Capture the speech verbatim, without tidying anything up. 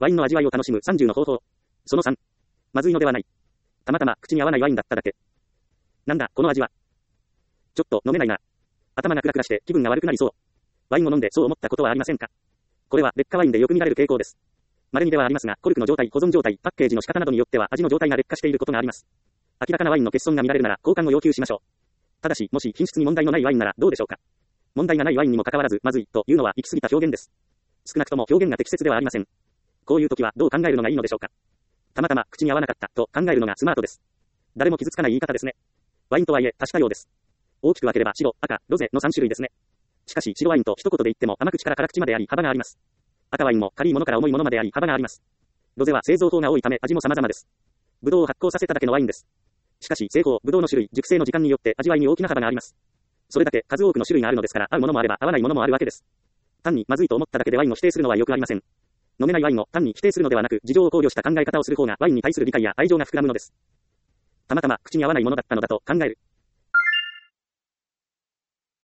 ワインの味わいを楽しむさんじゅうの方法。そのさん。まずいのではない。たまたま口に合わないワインだっただけ。なんだ、この味は。ちょっと飲めないな。頭がクラクラして気分が悪くなりそう。ワインを飲んでそう思ったことはありませんか？これは劣化ワインでよく見られる傾向です。稀にではありますが、コルクの状態、保存状態、パッケージの仕方などによっては味の状態が劣化していることがあります。明らかなワインの欠損が見られるなら交換を要求しましょう。ただし、もし品質に問題のないワインならどうでしょうか。問題がないワインにもかかわらずまずいというのは行き過ぎた表現です。少なくとも表現が適切ではありません。こういう時はどう考えるのがいいのでしょうか。たまたま口に合わなかったと考えるのがスマートです。誰も傷つかない言い方ですね。ワインとはいえ多種多様です。大きく分ければ白、赤、ロゼのさん種類ですね。しかし白ワインと一言で言っても甘口から辛口まであり幅があります。赤ワインも軽いものから重いものまであり幅があります。ロゼは製造法が多いため味も様々です。ブドウを発酵させただけのワインです。しかし製法、ブドウの種類、熟成の時間によって味わいに大きな幅があります。それだけ数多くの種類があるのですから合うものもあれば合わないものもあるわけです。単にまずいと思っただけでワインを否定するのはよくありません。飲めないワインを単に否定するのではなく事情を考慮した考え方をする方がワインに対する理解や愛情が膨らむのです。たまたま口に合わないものだったのだと考える。